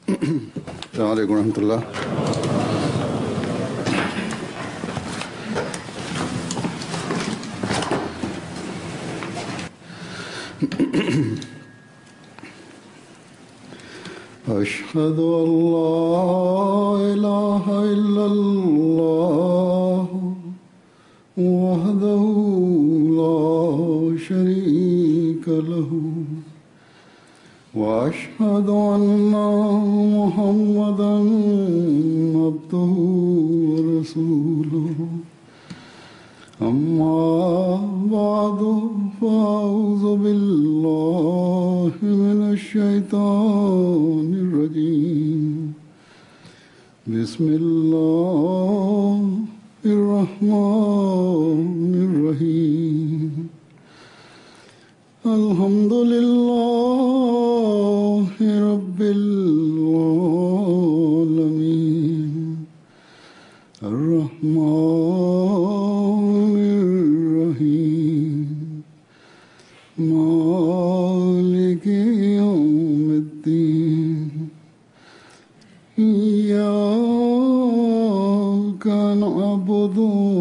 السلام عليكم ورحمة الله. أشهد أن لا إله إلا الله وحده لا شريك له وأشهد أن محمدا عبده ورسوله أما بعد فأعوذ بالله من الشيطان الرجيم بسم الله الرحمن الرحيم الحمد لله رب العالمين الرحمن الرحيم مالك يوم الدين إياك نعبد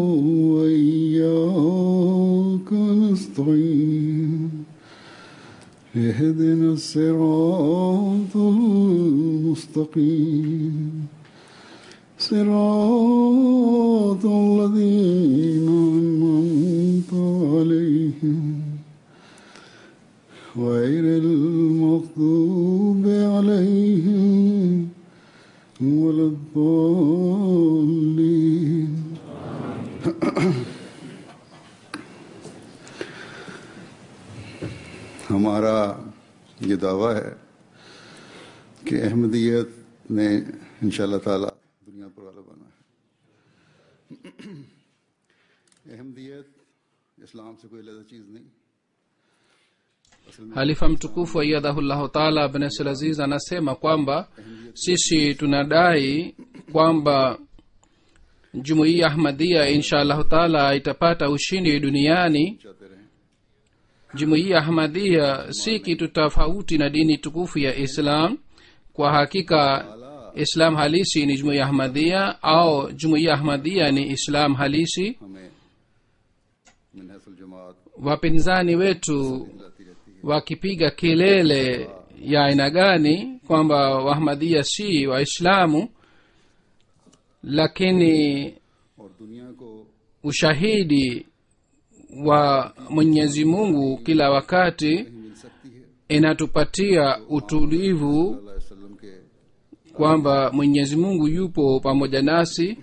وإياك نستعين اهدنا الصراط المستقيم صراط الذين أنعمت عليهم غير المغضوب عليهم ولا الضالين. हमारा ये दावा है कि अहमदियत ने इंशाअल्लाह ताला दुनिया पर वाला बना है. अहमदियत इस्लाम से कोई अलग चीज़ नहीं. Halifa mtukufu ayyadahullahu ta'ala ibn Aziz anasema kwamba sisi tunadai kwamba Jumuiya Ahmadiyya inshallah ta'ala itapata ushindi duniani. Jumuiya Ahmadiyya si kitu tofauti na dini tukufu ya Islam. Kwa hakika Islam halisi ni Jumuiya Ahmadiyya au Jumuiya Ahmadiyya ni Islam halisi. Wapinzani wetu wakipiga kelele ya aina gani kwamba Ahmadiyya si Waislamu, lakini ushahidi wa Mwenyezi Mungu kila wakati inatupatia utulivu kwamba Mwenyezi Mungu yupo pamoja nasi.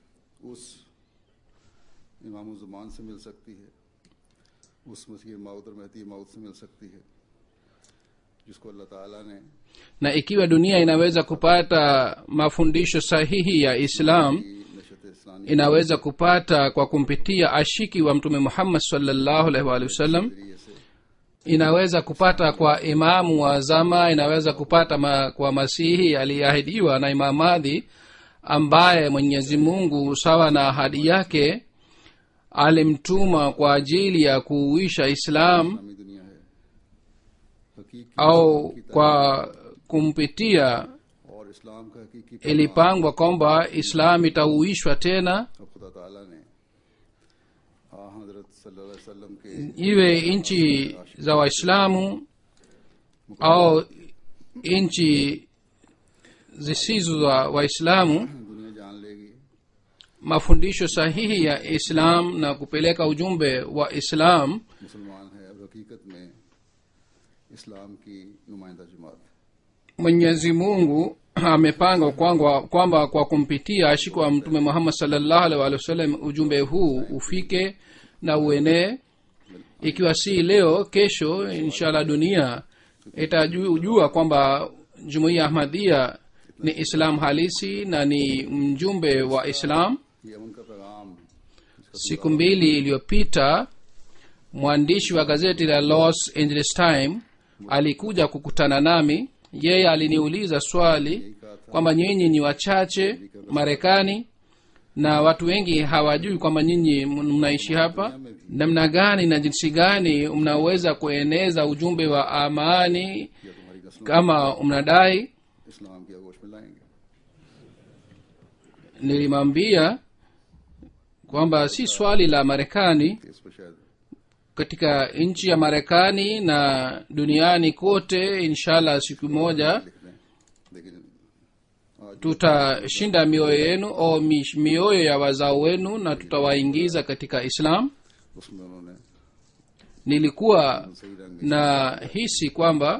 इमाम ज़मान से मिल सकती है, उस मसीह मौत और महदी मौत से मिल सकती है जिसको अल्लाह ताला ने. Na ikiwa dunia inaweza kupata mafundisho sahihi ya Islam, inaweza kupata kwa kumpitia ashiki wa Mtume Muhammad sallallahu alaihi wasallam, inaweza kupata kwa imamu wa zama, inaweza kupata kwa masihi aliyeahidiwa na Imam Mahdi ambaye Mwenyezi Mungu sawa na ahadi yake alimtuma kwa ajili ya kuuisha Islam, au kwa kumpitia ilipangwa kwamba Islam itauishwa tena. Iwe nchi za Waislamu au nchi zisizo za Waislamu, mafundisho sahihi ya Islam na kupeleka ujumbe wa Islam Mwenyezi Mungu amepanga kwamba kwa kumpitia ashiko wa Mtume Muhammad sallallahu alaihi wasallam ujumbe huu ufike na uenee. Ikiwa si leo, kesho inshallah dunia itajua kwamba Jumuiya Ahmadiyya ni Islam halisi na ni mjumbe wa Islam. Siku mbili iliyopita mwandishi wa gazeti la Los Angeles Times alikuja kukutana nami. Yeye aliniuliza swali kwamba nyinyi ni wachache Marekani na watu wengi hawajui kwamba nyinyi mnaishi hapa, namna gani na jinsi gani mnaweza kueneza ujumbe wa amani kama mnadai. इस्लाम की आगोश में लाएंगे। nilimwambia kwamba si swali la Marekani, इस पर शायद katika nchi ya Marekani na duniani kote inshallah siku moja लिख दें, लेकिन आज tutashinda mioyo yenu au mioyo ya wazao wenu na tutawaingiza katika Islam. उसमें उन्होंने Nilikuwa सही रंग na hisi kwamba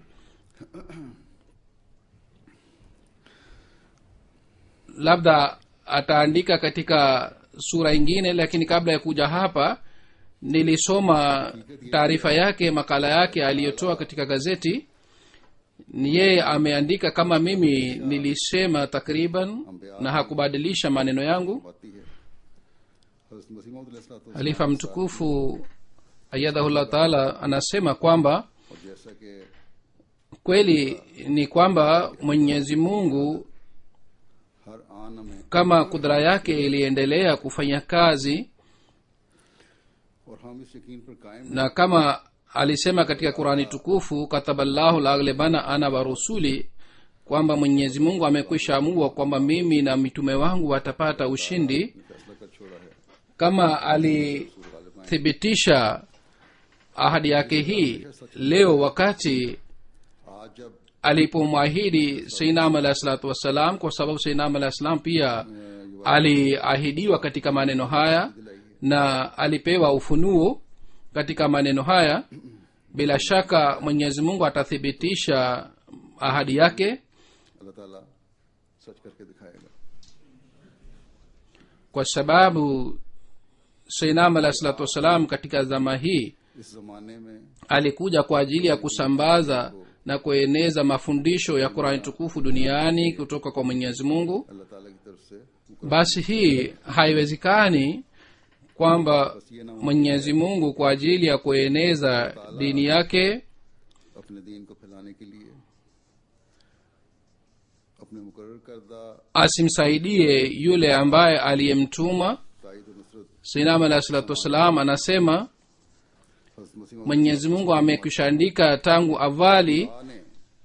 labda ataandika katika sura ingine, lakini kabla ya kuja hapa nilisoma taarifa yake, makala yake aliyotoa katika gazeti. Ni yeye ameandika kama mimi nilisema takriban, na hakubadilisha maneno yangu. बाती है। हज़रत मसीह मौऊद अलैहिस्सलातु Halifa mtukufu ayyadahullah taala anasema kwamba और जैसा कि kweli ni kwamba Mwenyezi Mungu हर आन में kama kudra yake iliendelea kufanya kazi, और हम इस यकीन पर कायम na kama alisema katika Qurani tukufu, kataballahu laaglibana ana wa rusuli, kwamba Mwenyezi Mungu amekwisha amua kwamba mimi na mitume wangu watapata ushindi. फैसला कर छोड़ा है। Kama alithibitisha ahadi yake hii leo wakati आज जब alipomwahidi Sayyidina alayhi salatu wassalam, kwa sababu Sayyidina alayhi salam pia aliahidiwa katika maneno haya na alipewa ufunuo katika maneno haya, bila shaka Mwenyezi Mungu atathibitisha ahadi yake, अल्लाह ताला सच करके दिखाएगा। kwa sababu Sayyidina alayhi salatu wassalam katika zama hii इस जमाने में alikuja kwa ajili ya kusambaza na kueneza mafundisho ya Qur'ani tukufu duniani kutoka kwa Mwenyezi Mungu. अल्लाह ताला की तरफ से Basi hii haiwezekani kwamba Mwenyezi Mungu kwa ajili ya kueneza dini yake अपने दीन को फैलाने के लिए अपने मुकर्रर करदा asimsaidie yule ambaye aliyemtuma. ताईद और Nusrat Sayyidina alayhi salatu wassalam anasema हज़रत मसीह मौऊद Mwenyezi Mungu amekwishaandika tangu awali ने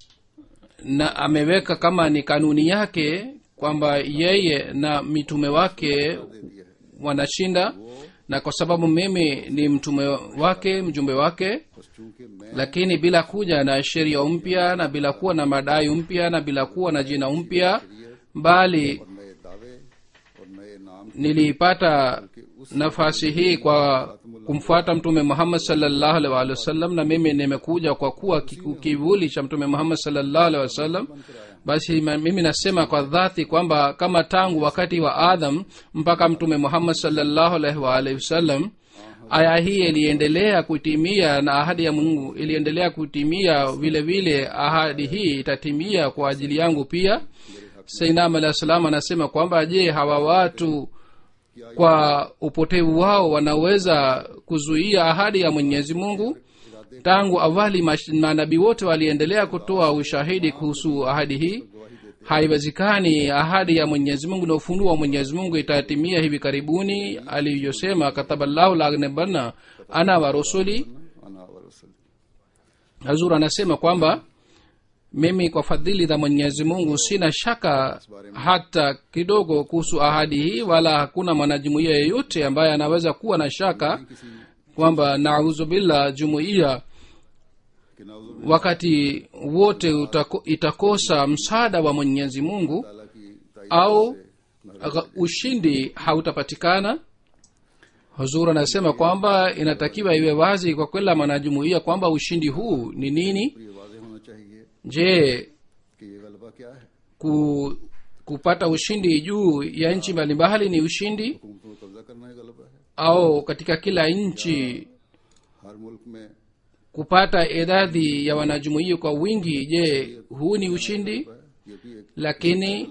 na ameweka kama ni kanuni yake kwamba yeye na mitume wake दे दिया है। wanashinda, na kwa sababu mimi ni mtume wake, mjumbe wake, बस चूंकि मैं lakini bila kuja na sheria mpya na bila kuwa na madai mpya na bila kuwa na jina mpya, bali और नए दावे और नए नाम niliipata nafasi hii kwa kumfuata mtume Muhammad sallallahu alaihi wasallam, na mimi nimekuja kwa kuwa kivuli cha mtume Muhammad sallallahu alaihi wasallam. Basi mimi nasema kwa dhati kwamba kama tangu wakati wa Adam mpaka mtume Muhammad sallallahu alaihi wasallam aya hii iliendelea kutimia na ahadi ya Mungu iliendelea kutimia, vile vile ahadi hii itatimia kwa ajili yangu pia. Sayyidina alayhi salam anasema kwamba je, hawa watu kwa upotevu wao wanaweza kuzuia ahadi ya Mwenyezi Mungu? Tangu awali manabii wote waliendelea kutoa ushahidi kuhusu ahadi hii. Haiwezekani ahadi ya Mwenyezi Mungu na ufunuo wa Mwenyezi Mungu itatimia hivi karibuni aliyosema, kataballahu laaglibana ana wa rusuli. अना व रसूल Hazur anasema kwamba mimi kwa fadhili za Mwenyezi Mungu sina shaka hata kidogo kuhusu ahadi hii, wala hakuna mwanajumuiya yeyote ambaye anaweza kuwa na shaka kwamba nauzu billah jumuiya कि नाउज़ु wakati wote itakosa msaada wa Mwenyezi Mungu ताला की ताईद au ushindi hautapatikana. Huzur anasema kwamba inatakiwa iwe wazi kwa kila mwanajumuiya kwamba ushindi huu ni nini. ये वाज़ेह होना चाहिए Je, कि ये गलबा क्या है। kupata ushindi juu ya nchi mbalimbali ni ushindi, हुकूमतों को कब्जा करना ही गलबा है। au katika kila nchi हर मुल्क में kupata idadi ya wanajumuiya kwa wingi, je huu ni ushindi? ये भी एक Lakini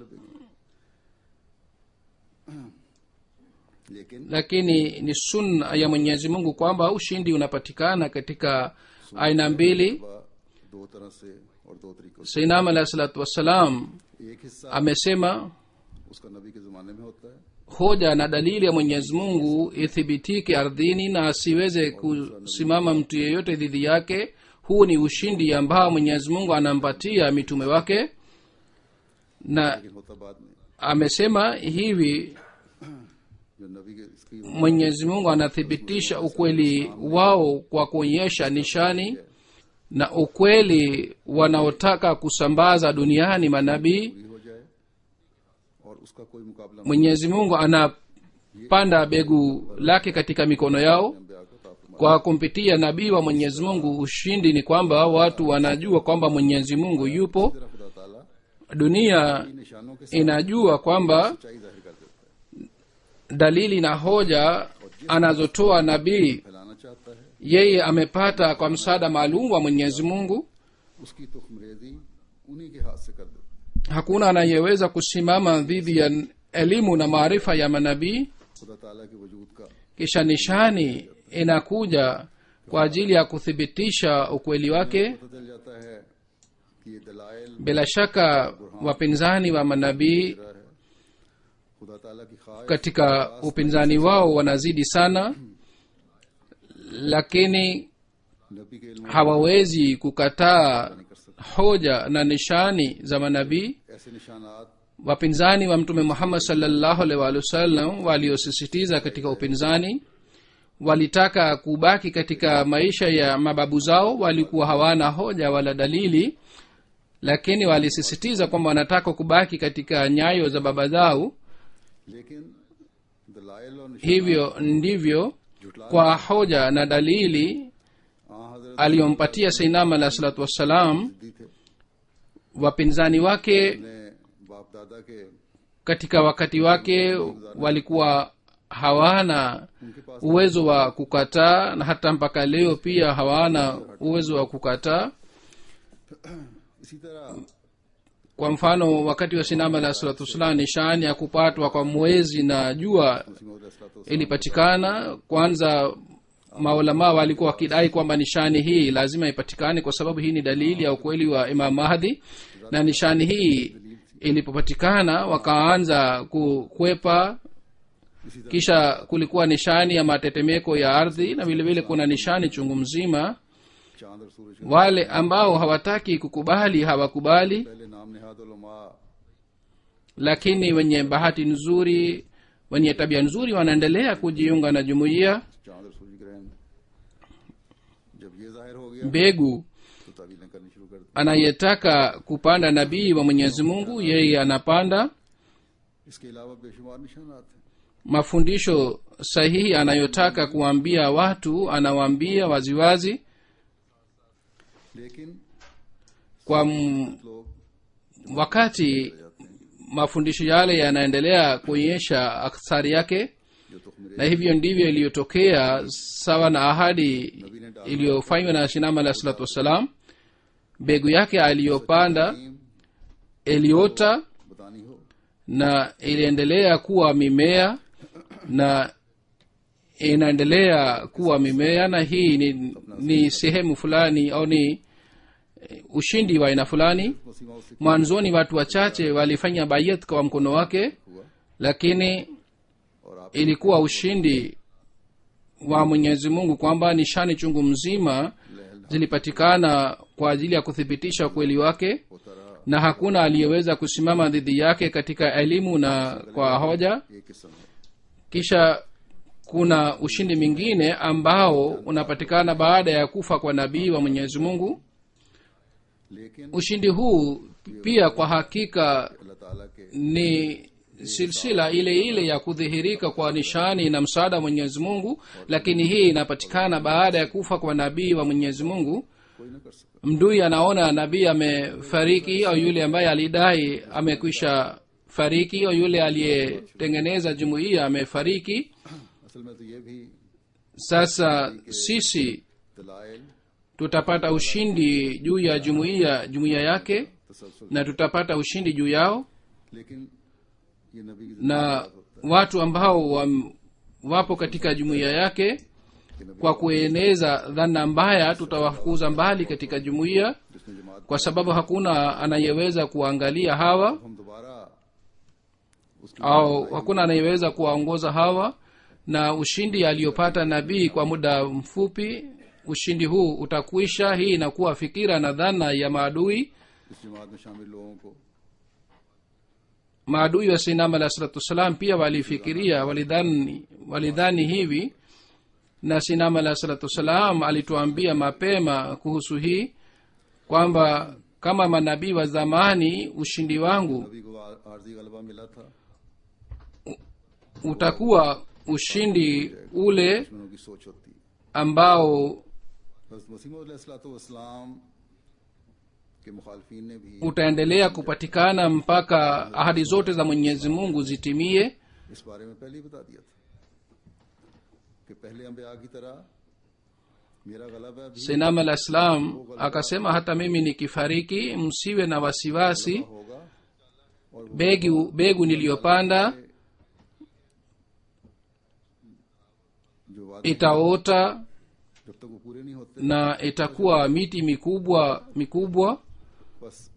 लेकिन ni sunna ya Mwenyezi Mungu kwamba ushindi unapatikana katika aina mbili. दो तरह से और दो तरीकों से। Sayyidina alayhi salatu wassalam एक हिस्सा amesema उसका नबी के ज़माने में होता है, hoja na dalili ya Mwenyezi Mungu ithibitike ardhini na asiweze kusimama mtu yeyote dhidi yake. Huu ni ushindi ambao Mwenyezi Mungu anampatia mitume wake. na लेकिन होता बाद में amesema hivi जो नबी के इसकी mwenyezi mungu anathibitisha ukweli wao kwa kuonyesha nishani na ukweli wanaotaka kusambaza duniani manabii. पूरी हो जाए और उसका कोई मुकाबला mwenyezi mungu anapanda begu lake katika mikono yao. में आकर तो आप Kwa kumpitia nabii wa mwenyezi mungu ushindi ni kwamba watu wanajua kwamba mwenyezi mungu yupo. खुदा ताला Dunia निशानों के inajua kwamba सच्चाई जाहिर कर देता है, dalili na hoja anazotoa nabii फैलाना चाहता है yeye amepata kwa msaada maalum wa mwenyezi mungu. उसकी तुखमरेजी उन्हीं के हाथ से कर देता Hakuna anayeweza kusimama dhidi ya elimu na maarifa ya manabii. है। खुदा ताला के वजूद का Kisha nishani inakuja kwa ajili ya kuthibitisha ukweli wake. पता चल जाता है कि ये दलाइल Bila shaka wapinzani wa manabii है खुदा ताला की ख्वाहिश katika upinzani wao wanazidi sana, lakini नबी के इल्म hawawezi kukataa hoja na nishani za manabii. ऐसे निशानात Wapinzani wa mtume Muhammad sallallahu alaihi wa sallam waliosisitiza katika upinzani walitaka kubaki katika maisha ya mababu zao, walikuwa hawana hoja wala dalili, lakini walisisitiza kwamba wanataka kubaki katika nyayo za baba zao. लेकिन दलाइल और निशानात Hivyo ndivyo kwa hoja na dalili हजरत aliyompatia Sayyidina alayhi salatu wassalam, दी थे wapinzani wake ने बाप दादा के katika wakati wake walikuwa hawana उनके पास uwezo wa kukataa, na hata mpaka leo pia hawana uwezo wa kukataa. इसी तरह Kwa mfano wakati wa Sayyidina alayhi salatu wassalam, nishani ya kupatwa kwa mwezi na jua ilipatikana. Kwanza maulama walikuwa wakidai kwamba nishani hii lazima ipatikane kwa sababu hii ni dalili ya ukweli wa Imam Mahdi, na nishani hii ilipopatikana wakaanza kukwepa. Kisha kulikuwa nishani ya matetemeko ya ardhi, na vile vile kuna nishani chungu mzima. चांद और सूरज Wale ambao hawataki kukubali hawakubali, पहले नाम नेहाद उलमा lakini wenye bahati nzuri, wenye tabia nzuri wanaendelea kujiunga na jumuiya. चांद और सूरज ग्रहण जब ये जाहिर हो गया Mbegu तो तावीलें करनी शुरू कर दी। anayetaka kupanda nabii wa Mwenyezi Mungu yeye anapanda. इसके अलावा बेशुमार निशानात हैं। Mafundisho sahihi anayotaka kuambia watu anawaambia waziwazi. लेकिन Kwa लोग wakati mafundisho yale yanaendelea kuonyesha athari yake, जो तुखमरे na hivyo ndivyo iliyotokea sawa na ahadi iliyofanywa na Shinama alayhi salatu wassalam. Mbegu yake aliyopanda iliota बतानी हो na iliendelea kuwa mimea na inaendelea kuwa mimea, na hii ni sehemu fulani au ni ushindi wa aina fulani. मसीमा उससे Mwanzoni watu wachache walifanya bayat kwa mkono wake, हुआ lakini और आप ilikuwa ushindi wa Mwenyezi Mungu kwamba nishani chungu mzima zilipatikana kwa ajili ya kuthibitisha ukweli wake, होता रहा। na hakuna aliyeweza kusimama dhidi yake katika elimu na kwa hoja. ये किस्म है Kisha kuna ushindi mwingine ambao unapatikana baada ya kufa kwa nabii wa Mwenyezi Mungu. लेकिन Ushindi huu pia kwa hakika अल्लाह ताला के ni silsila ile ile ya kudhihirika kwa nishani na msaada wa Mwenyezi Mungu, lakini hii inapatikana baada ya kufa kwa nabii wa Mwenyezi Mungu. कोई न कर सकता। Mdui anaona nabii amefariki, au yule ambaye alidai amekwisha fariki, au yule aliyetengeneza jumuiya amefariki. असल में तो ये भी Sasa sisi दलाइल tutapata ushindi juu ya jumuiya yake, तसलसल, na tutapata ushindi juu yao, लेकिन ये नबी की na watu ambao wapo katika jumuiya yake kwa kueneza dhana mbaya tutawafukuza mbali katika jumuiya, जिसने जमात kwa sababu hakuna anayeweza kuangalia hawa हम दोबारा उसकी au hakuna anayeweza kuwaongoza hawa. Na ushindi aliyopata nabii kwa muda mfupi, ushindi huu utakwisha. Hii inakuwa fikira na dhana ya maadui. इस जमात में शामिल लोगों को maadui wa sinam alah salatu wassalam pia walifikiria walidhani hivi, na sinam alah salatu wassalam alituambia mapema kuhusu hii kwamba kama manabii wa zamani ushindi wangu नबी को आर्जी गलबा मिला था, utakuwa ushindi ule दुश्मनों की सोच होती। ambao हज़रत मसीह मौऊद अलैहिस्सलाम के मुखालिफीन ने भी utaendelea kupatikana mpaka ahadi zote za Mwenyezi Mungu zitimie. इस बारे में पहले ही बता दिया था कि पहले अंबिया की तरह मेरा गलबा भी Sayyidina al-Islam akasema, hata mimi nikifariki msiwe na wasiwasi, होगा और begu niliyopanda जो वादे itaota जब तक वो पूरे नहीं होते na itakuwa miti mikubwa बस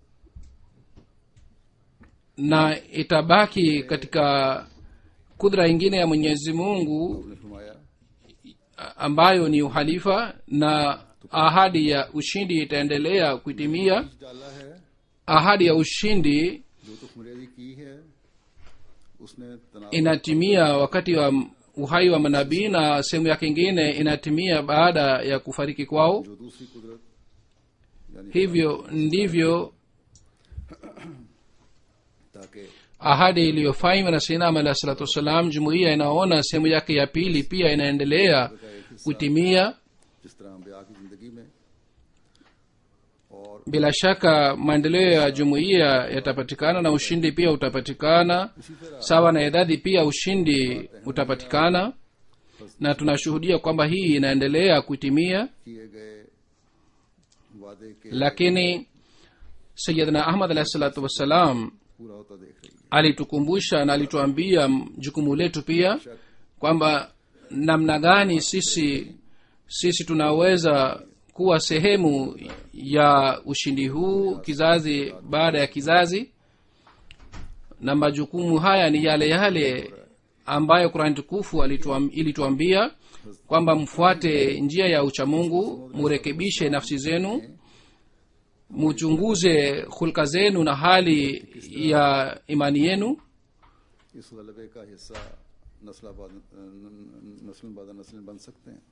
na itabaki katika kudra ingine ya Mwenyezi Mungu ने फरमाया ambayo ni uhalifa, na ahadi ya ushindi itaendelea kutimia. डाला है Ahadi ya ushindi जो तो मुरेदी की है उसने तनाव inatimia wakati wa uhai wa manabii, na sehemu yake ingine inatimia baada ya kufariki kwao. जो दूसरी कुदरत यानी Hivyo ndivyo ताकि ahadi iliyofanywa na Sayyidina alayhi salatu wassalam, jumuiya inaona sehemu yake ya pili pia inaendelea kutimia. जिस तरह अंबिया की जिंदगी में और Bila shaka maendeleo ya jumuiya yatapatikana na ushindi pia utapatikana, sawa na idadi pia ushindi utapatikana, na tunashuhudia kwamba hii inaendelea kutimia. किए गए वादे के Lakini Sayyidina Ahmad alayhi salatu wassalam पूरा होता देख रही है। alitukumbusha na alituambia jukumu letu pia kwamba namna gani sisi tunaweza kuwa sehemu ya ushindi huu kizazi baada ya kizazi, na majukumu haya ni yale yale ambayo Qur'an tukufu ilituambia kwamba mfuate njia ya uchamungu, murekebishe nafsi zenu, muchunguze hulka zenu na hali ya imani yenu. इस गलबे का हिस्सा नस्ल बाद नस्ल बन सकते हैं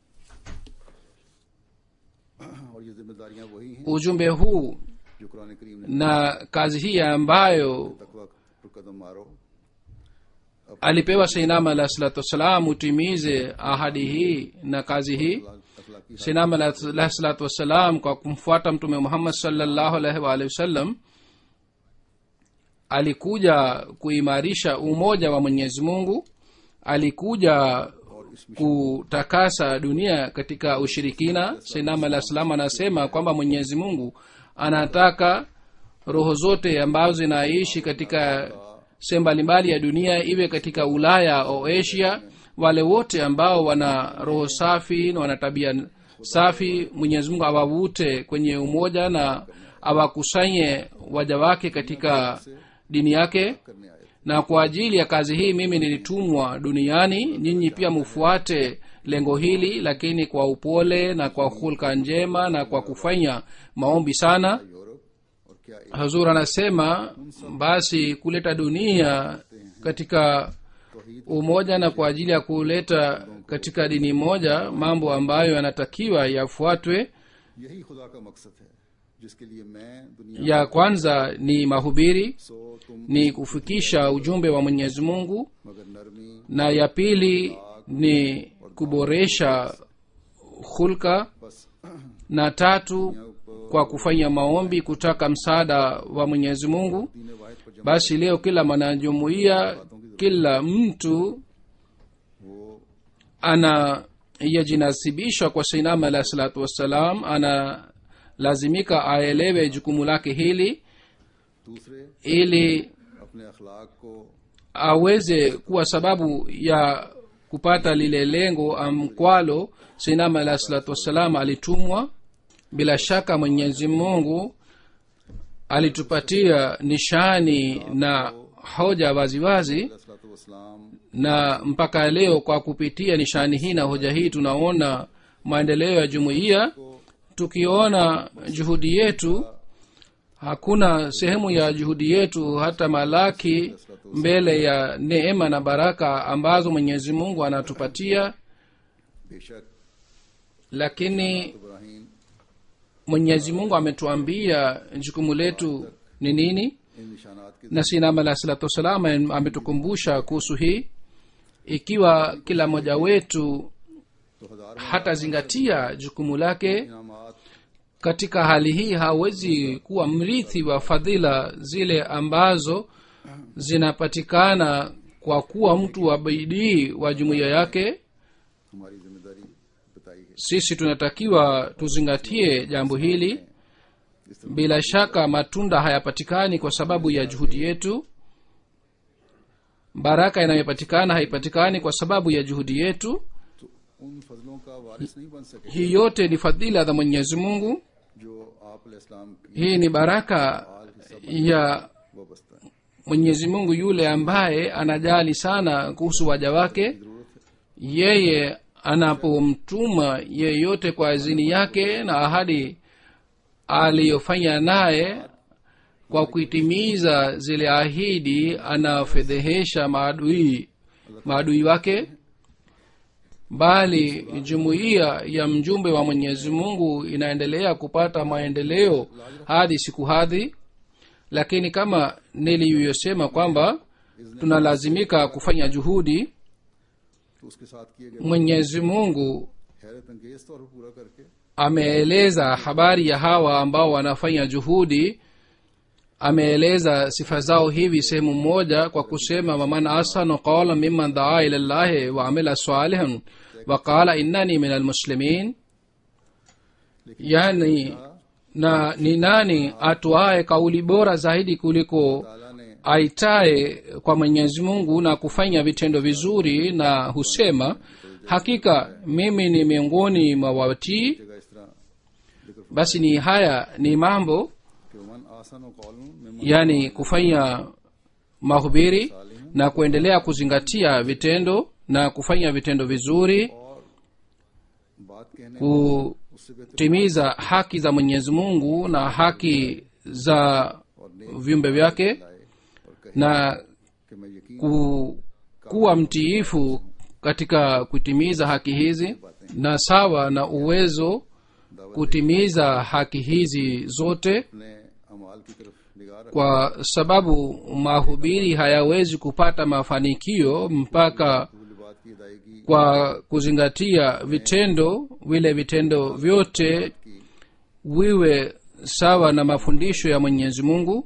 और ये जिम्मेदारियां वही हैं Ujumbe huu जो कुरान करीम ने na kazi hii ambayo तकवा पर कदम मारो alipewa Sayyidina alayhi salatu wassalam utimize ahadi hii na kazi hii. अखलाकी Sayyidina alayhi salatu wassalam kwa kumfuata Mtume Muhammad sallallahu alaihi wa alihi wasallam alikuja kuimarisha umoja wa Mwenyezi Mungu, alikuja kutakasa dunia katika ushirikina. Sayyidina alayhi salam anasema kwamba Mwenyezi Mungu anataka roho zote ambazo zinaishi katika sehemu mbalimbali ya dunia, iwe katika Ulaya au Asia, wale wote ambao wana roho safi na wana tabia safi, Mwenyezi Mungu awavute kwenye umoja na awakusanye waja wake katika dini yake. करने आए Na kwa ajili ya kazi hii mimi nilitumwa duniani, nyinyi pia mufuate lengo hili, lakini kwa upole na kwa hulka njema na kwa kufanya maombi sana. Europe और क्या एक Hazur anasema basi kuleta dunia katika umoja na kwa ajili ya kuleta katika dini moja mambo ambayo yanatakiwa yafuatwe. यही खुदा का मकसद है जिसके लिए मैं दुनिया Ya kwanza ni mahubiri, सो तुम ni kufikisha ujumbe wa Mwenyezi Mungu, मगर नरमी na ya pili ni kuboresha hulka, बस na tatu kwa kufanya maombi kutaka msaada wa Mwenyezi Mungu. दीन वाहिद पर जमा Basi leo kila mwanajumuiya, kila mtu वो ana yajinasibishwa kwa Sayyidina alayhi salatu wassalam, ana lazimika aelewe jukumu lake hili दूसरे ili अपने अखलाक को aweze kuwa sababu ya kupata lile lengo amkwalo Sayyidina alayhi salatu wassalam alitumwa. Bila shaka Mwenyezi Mungu alitupatia nishani na hoja waziwazi, वसलाम na mpaka leo kwa kupitia nishani hii na hoja hii tunaona maendeleo ya jumuiya. Tukiona juhudi yetu, hakuna sehemu ya juhudi yetu hata malaki mbele ya neema na baraka ambazo Mwenyezi Mungu anatupatia, बेशक lakini Ibrahim Mwenyezi Mungu ametuambia jukumu letu ni nini, इन निशानात के na Sayyidina alayhi salatu wasalam ametukumbusha kuhusu hii. Ikiwa kila mmoja wetu तो हजार hatazingatia jukumu lake, इनामात katika hali hii hawezi kuwa mrithi wa fadhila zile ambazo zinapatikana kwa kuwa mtu wa bidii wa jumuiya yake. हमारी जिम्मेदारी बताई है। Sisi tunatakiwa tuzingatie jambo hili. Bila shaka matunda hayapatikani kwa sababu ya juhudi yetu. Baraka inayopatikana haipatikani kwa sababu ya juhudi yetu. तो उन फजलों का वारिस नहीं बन सके Hii yote ni fadhila za Mwenyezi Mungu. जो आप अलैहिस्सलाम की Hii ni baraka ya वाबस्ता है। Mwenyezi Mungu yule ambaye anajali sana kuhusu waja wake. जरूरत है Yeye anapomtuma yeyote kwa idhini yake na ahadi aliyofanya naye, kwa kuitimiza zile ahidi anafedhehesha maadui wake. Bali jumuiya ya mjumbe wa Mwenyezi Mungu inaendelea kupata maendeleo hadi siku hadi. Lakini kama niliyosema kwamba tunalazimika kufanya juhudi, तो उसके साथ किए गए Mwenyezi Mungu हैरत अंगेज तौर पर पूरा करके ameeleza habari ya hawa ambao wanafanya juhudi. Ameeleza sifa zao hivi sehemu moja kwa kusema, waman ahsanu qawlan mimman daa ila llahi wa amila salihan wa qala innani min almuslimin. Yani, na ni nani atoaye kauli bora zaidi kuliko ताला ने aitaye kwa Mwenyezi Mungu na kufanya vitendo vizuri na husema, hakika mimi ni miongoni mwa watii. जगह इस तरह जिक्र Basi ni haya ni mambo, कि मन आसन और कौल में yani kufanya mahubiri na kuendelea kuzingatia vitendo na kufanya vitendo vizuri, और बात कहने उससे बेहतर kutimiza haki za Mwenyezi Mungu na haki za viumbe vyake, लाए और कहे na कि मैं यकीन kuwa mtiifu katika kutimiza haki hizi, na sawa na uwezo kutimiza haki hizi zote, अपने अमाल की तरफ निगाह रख kwa sababu mahubiri hayawezi kupata mafanikio mpaka पूरी बात की अदायगी kwa kuzingatia vitendo. Vile vitendo vyote viwe sawa na mafundisho ya Mwenyezi Mungu.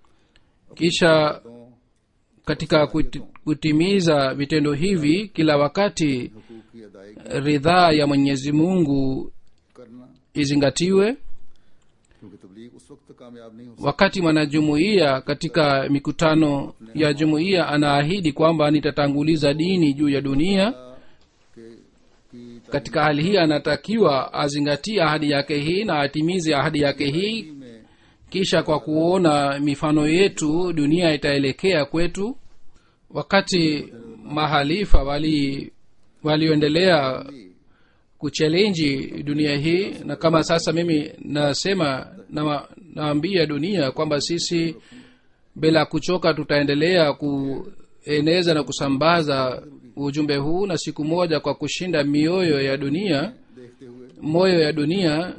Kisha katika kutimiza vitendo hivi, kila wakati हुकूक की अदायगी ridhaa ya Mwenyezi Mungu करना, izingatiwe. क्योंकि तबलीग उस वक्त कामयाब नहीं हो Wakati mwanajumuiya katika mikutano ya jumuiya anaahidi kwamba nitatanguliza dini juu ya dunia, सकती कि katika hali hii anatakiwa azingatie ahadi yake hii na atimize ahadi yake hii. में Kisha kwa kuona mifano yetu dunia itaelekea kwetu. Wakati mahalifa walioendelea kuchallenge dunia hii, na kama sasa mimi nasema naambia dunia kwamba sisi bila kuchoka tutaendelea kueneza na kusambaza ujumbe huu, na siku moja kwa kushinda mioyo ya dunia, देखते हुए moyo ya dunia,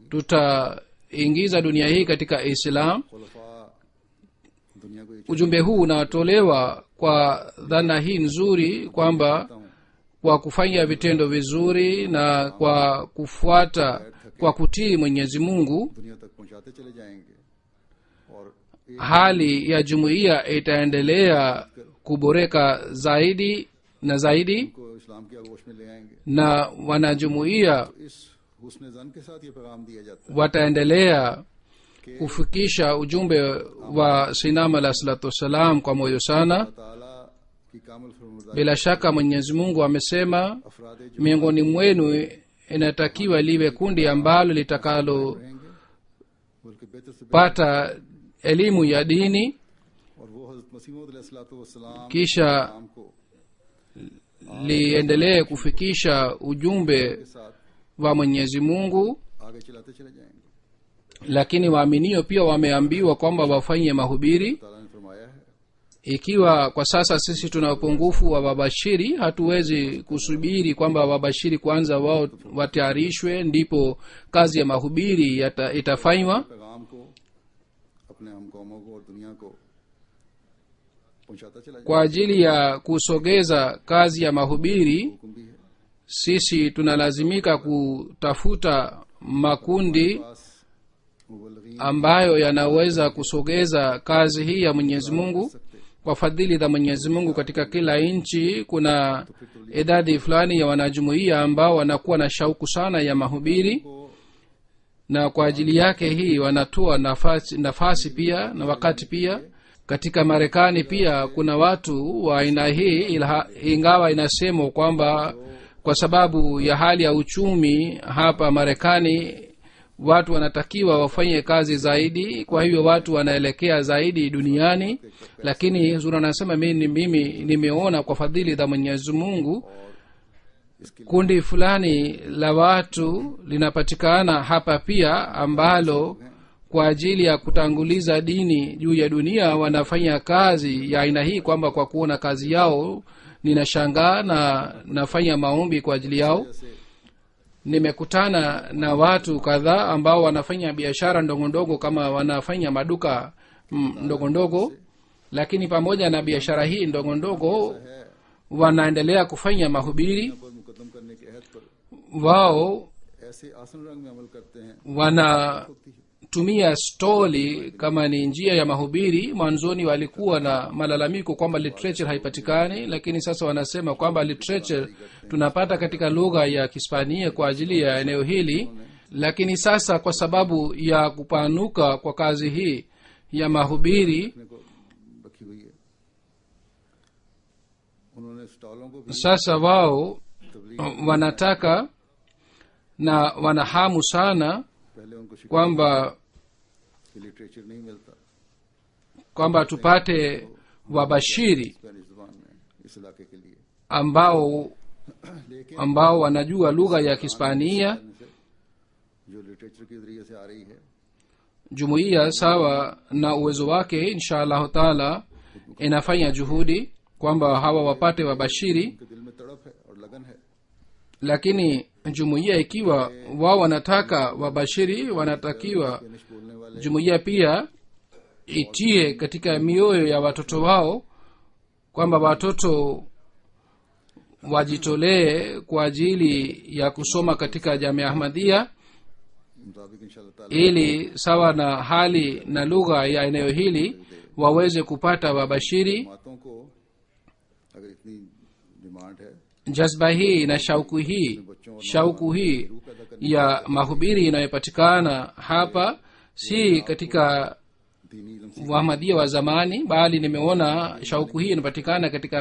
tutaingiza dunia hii katika Islam. खुलफा दुनिया को ये Ujumbe huu unatolewa kwa dhana hii nzuri kwamba kwa kufanya vitendo vizuri na kwa kufuata, kwa kutii Mwenyezi Mungu, दुनिया तक पहुंचाते चले जाएंगे और एक hali ya jumuiya itaendelea kuboreka zaidi na zaidi, को इस्लाम की आगोश में ले आएंगे। na wanajumuiya इस हुस्न जन के साथ ये पैगाम दिया जाता है wataendelea kufikisha ujumbe wa Sayyidina alayhi salatu wassalam kwa moyo sana. ताला की कामल फरमाबरदारी Bila shaka Mwenyezi Mungu amesema, अफराद जो miongoni mwenu inatakiwa liwe kundi ambalo litakalopata रहेंगे बल्कि बेहतर से elimu ya dini, और वो हजरत मसीह मौऊद अलैहिस्सलाम kisha नाम को liendelee kufikisha ujumbe के साथ wa Mwenyezi Mungu. आगे चलाते चले जाएंगे। Lakini waaminio pia wameambiwa kwamba wafanye mahubiri. ताला ने फरमाया है ikiwa kwa sasa sisi tuna upungufu wa wabashiri, hatuwezi kusubiri kwamba wabashiri kwanza wao watayarishwe ndipo kazi ya mahubiri itafanywa. पैगाम को अपने हम कौमों को और दुनिया को पहुंचाता चला Kwa ajili ya kusogeza kazi ya mahubiri, हुक्म भी है sisi tunalazimika kutafuta makundi पास मुबल्लिगीन ambayo yanaweza kusogeza kazi hii ya Mwenyezi Mungu. Kwa fadhili za Mwenyezi Mungu, katika kila nchi kuna idadi fulani ya wanajumuiya ambao wanakuwa na shauku sana ya mahubiri, na kwa ajili yake hii wanatoa nafasi pia na wakati pia. Katika Marekani pia kuna watu wa aina hii, ingawa inasemwa kwamba kwa sababu ya hali ya uchumi hapa Marekani watu wanatakiwa wafanye kazi zaidi, kwa hivyo watu wanaelekea zaidi duniani. Lakini Huzur anasema mimi nimeona kwa fadhili za Mwenyezi Mungu kundi fulani la watu linapatikana hapa pia ambalo kwa ajili ya kutanguliza dini juu ya dunia wanafanya kazi ya aina hii, kwamba kwa kuona kazi yao ninashangaa na nafanya maombi kwa ajili yao. Nimekutana na watu kadhaa ambao wanafanya biashara ndogo ndogo, kama wanafanya maduka ndogo ndogo, lakini pamoja na biashara hii ndogo ndogo wanaendelea kufanya mahubiri. पर मुकदम करने के अहद पर Wao ऐसे आसन रंग में अमल करते हैं wanatumia stoli kama ni njia ya mahubiri. Mwanzoni walikuwa na malalamiko kwamba literature haipatikani, lakini sasa wanasema kwamba literature tunapata katika lugha ya Kihispania kwa ajili ya eneo hili. Lakini sasa kwa sababu ya kupanuka kwa kazi hii ya mahubiri, अपने को रखी हुई है, उन्होंने स्टॉलों को भी sasa wao wanataka na wanahamu sana पहले उनको शिक्षा kwamba की लिटरेचर नहीं मिलता tupate wabashiri स्पेनिश जुबान में इस इलाके के लिए, ambao wanajua lugha ya Kihispania. जो लिटरेचर के जरिए से आ रही है। Jumuiya sawa na uwezo wake insha Allah taala inafanya juhudi kwamba hawa wapate wabashiri, उनके दिल में तड़प है और लगन है। lakini jumuiya ikiwa wao wanataka wabashiri, wanatakiwa Spanish बोलने वाले jumuiya pia itie katika mioyo ya watoto wao kwamba watoto wajitolee kwa ajili ya kusoma katika Jamia Ahmadiyya, मुताबिक इंशाअल्लाह ताला ili sawa na hali na lugha ya eneo hili waweze kupata wabashiri. मातों को अगर इतनी डिमांड है Jazba hii na shauku hii ya mahubiri inayopatikana hapa si katika दीनी इल्म से Wahmadiyya wa zamani, bali nimeona shauku hii inapatikana katika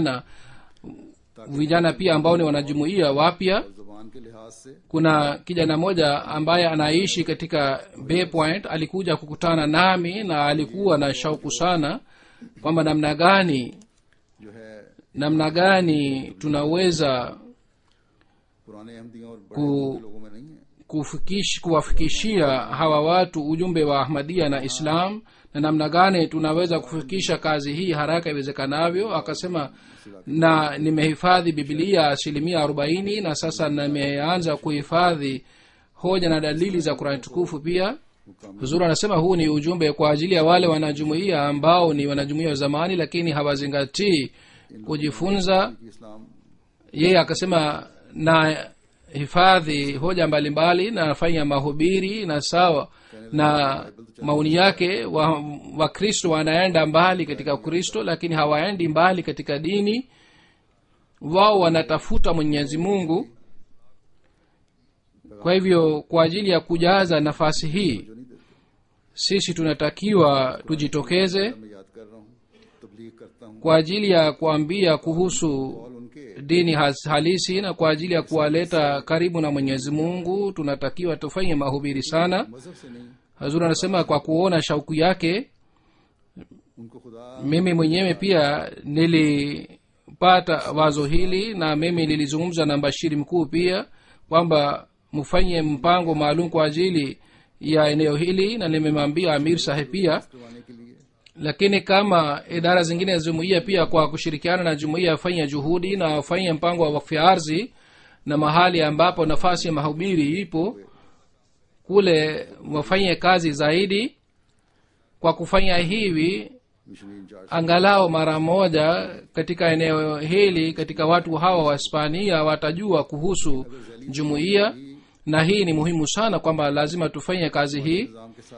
vijana pia ambao ni wanajumuiya wapya. जुबान के लिहाज से Kuna kijana moja ambaye anaishi katika Bay Point, alikuja kukutana nami na alikuwa na shauku sana kwamba जो है namna gani tunaweza पुराने अहमदियों और बड़े अहमदी लोगों में नहीं है। kuwafikishia hawa watu ujumbe wa Ahmadiyya na Islam, na namna gani tunaweza kufikisha kazi hii haraka iwezekanavyo. Akasema, na nimehifadhi Biblia 40%, na sasa nimeanza kuhifadhi hoja na dalili za Qur'an tukufu pia. Huzur anasema huu ni ujumbe kwa ajili ya wale wanajumuiya ambao ni wanajumuiya wa zamani lakini hawazingatii kujifunza. कि इस्लाम Yeye akasema na hifadhi hoja mbalimbali na nafanya mahubiri, na sawa na maoni yake Wakristo wanaenda mbali katika Ukristo lakini hawaendi mbali katika dini. Wao wanatafuta Mwenyezi Mungu. Kwa hivyo kwa ajili ya kujaza nafasi hii sisi tunatakiwa tujitokeze मैं याद कर रहा हूँ, तबलीग करता हूँ kwa ajili ya kuambia kuhusu और उनके dini halisi, na kwa ajili ya kuwaleta karibu na Mwenyezi Mungu tunatakiwa tufanye mahubiri sana. मजहब से नहीं, Hazur anasema kwa kuona shauku yake, उनको खुदा mimi mwenyewe pia nilipata wazo hili, na mimi nilizungumza na mbashiri mkuu pia kwamba mfanye mpango maalum kwa ajili ya eneo hili, na nimemwambia Amir Saheb pia करवाने के लिए lakini kama idara zingine za jumuiya pia kwa kushirikiana na jumuiya wafanye juhudi na wafanye mpango wa wakfu ya ardhi na mahali ambapo nafasi ya mahubiri ipo kule wafanye kazi zaidi. Kwa kufanya hivi angalau mara moja katika eneo hili katika watu hawa wa Hispania watajua kuhusu jumuiya, na hii ni muhimu sana kwamba lazima tufanye kazi hii.